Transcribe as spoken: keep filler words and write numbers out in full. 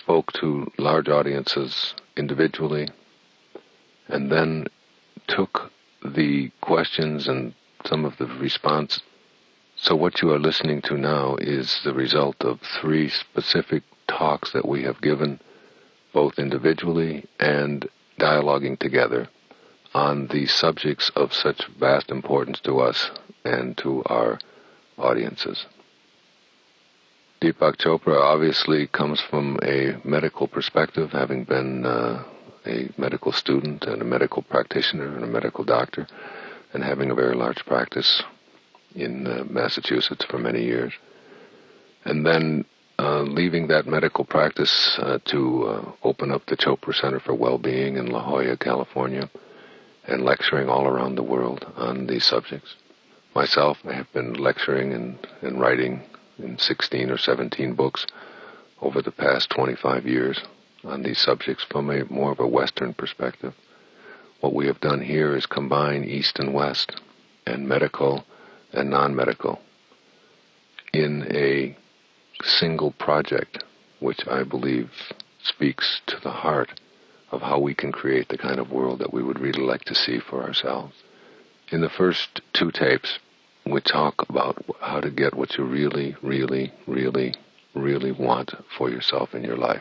spoke to large audiences individually, and then took the questions and some of the response. So what you are listening to now is the result of three specific talks that we have given, both individually and dialoguing together, on the subjects of such vast importance to us and to our audiences. Deepak Chopra obviously comes from a medical perspective, having been uh, a medical student and a medical practitioner and a medical doctor, and having a very large practice in uh, Massachusetts for many years. And then uh, leaving that medical practice uh, to uh, open up the Chopra Center for Wellbeing in La Jolla, California, and lecturing all around the world on these subjects. Myself, I have been lecturing and, and writing in sixteen or seventeen books over the past twenty-five years on these subjects from a more of a Western perspective. What we have done here is combine East and West, and medical and non-medical, in a single project, which I believe speaks to the heart of how we can create the kind of world that we would really like to see for ourselves. In the first two tapes, we talk about how to get what you really, really, really, really want for yourself in your life.